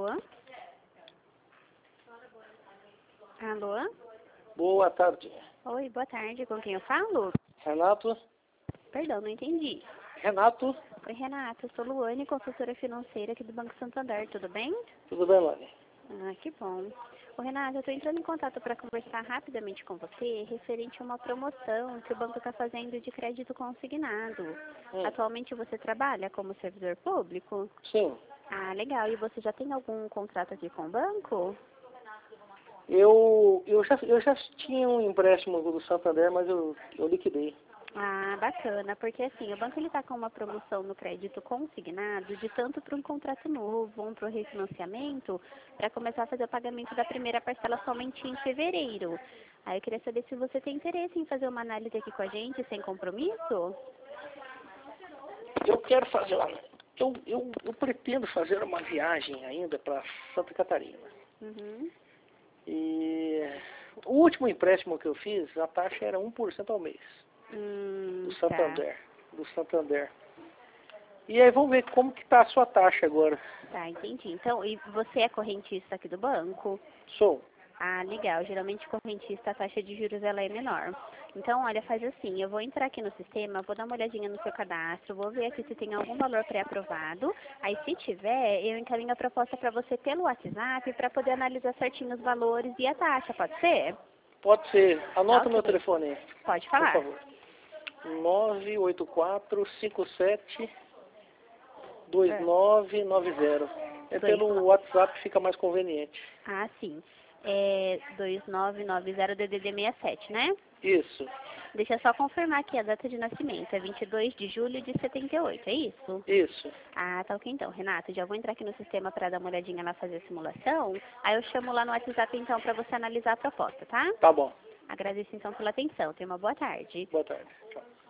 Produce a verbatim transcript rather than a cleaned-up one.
Alô? Alô? Boa tarde. Oi, boa tarde. Com quem eu falo? Renato? Perdão, não entendi. Renato? Oi, Renato. Eu sou Luane, consultora financeira aqui do Banco Santander. Tudo bem? Tudo bem, Luane? Ah, que bom. Ô, Renato, eu estou entrando em contato para conversar rapidamente com você referente a uma promoção que o banco está fazendo de crédito consignado. Hum. Atualmente você trabalha como servidor público? Sim. Ah, legal. E você já tem algum contrato aqui com o banco? Eu, eu, já, eu já tinha um empréstimo do Santander, mas eu, eu liquidei. Ah, bacana, porque assim, o banco ele está com uma promoção no crédito consignado de tanto para um contrato novo, ou para o refinanciamento, para começar a fazer o pagamento da primeira parcela somente em fevereiro. Aí eu queria saber se você tem interesse em fazer uma análise aqui com a gente, sem compromisso? Eu quero fazer uma... Eu, eu, eu pretendo fazer uma viagem ainda para Santa Catarina. Uhum. E o último empréstimo que eu fiz, a taxa era um por cento ao mês. Hum, Do tá. Santander. Do Santander. E aí vamos ver como que tá a sua taxa agora. Tá, entendi. Então, e você é correntista aqui do banco? Sou. Ah, legal. Geralmente correntista a taxa de juros ela é menor. Então, olha, faz assim, eu vou entrar aqui no sistema, vou dar uma olhadinha no seu cadastro, vou ver aqui se tem algum valor pré-aprovado. Aí, se tiver, eu encaminho a proposta para você pelo WhatsApp para poder analisar certinho os valores e a taxa, pode ser? Pode ser. Anota o meu Ok. telefone aí, Pode por falar. favor. nove oito quatro cinco sete dois É. nove nove zero. É Dois, pelo no- WhatsApp, fica mais conveniente. ah, sim. É dois nove nove zero D D D sessenta e sete, né? Isso, Deixa eu só confirmar aqui a data de nascimento. É vinte e dois de julho de setenta e oito, é isso? isso. Ah, tá ok então, Renato. Já vou entrar aqui no sistema para dar uma olhadinha lá, fazer a simulação. Aí eu chamo lá no WhatsApp então para você analisar a proposta, tá? Tá bom. Agradeço então pela atenção. Tenha uma boa tarde. Boa tarde. Tchau.